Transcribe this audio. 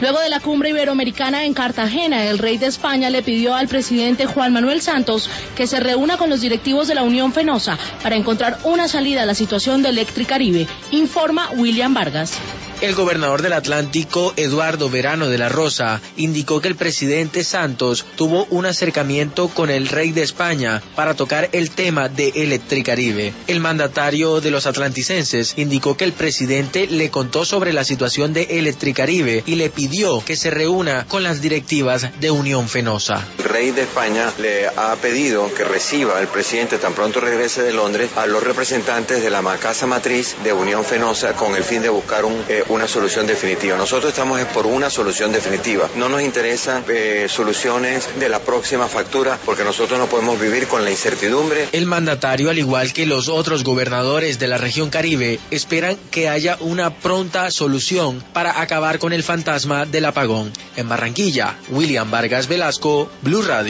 Luego de la cumbre iberoamericana en Cartagena, el rey de España le pidió al presidente Juan Manuel Santos que se reúna con los directivos de la Unión Fenosa para encontrar una salida a la situación de Electricaribe, informa William Vargas. El gobernador del Atlántico, Eduardo Verano de la Rosa, indicó que el presidente Santos tuvo un acercamiento con el rey de España para tocar el tema de Electricaribe. El mandatario de los atlanticenses indicó que el presidente le contó sobre la situación de Electricaribe y le pidió que se reúna con las directivas de Unión Fenosa. El rey de España le ha pedido que reciba al presidente tan pronto regrese de Londres a los representantes de la casa matriz de Unión Fenosa con el fin de buscar una solución definitiva. Nosotros estamos por una solución definitiva. No nos interesan soluciones de la próxima factura porque nosotros no podemos vivir con la incertidumbre. El mandatario, al igual que los otros gobernadores de la región Caribe, esperan que haya una pronta solución para acabar con el fantasma del apagón. En Barranquilla, William Vargas Velasco, Blue Radio.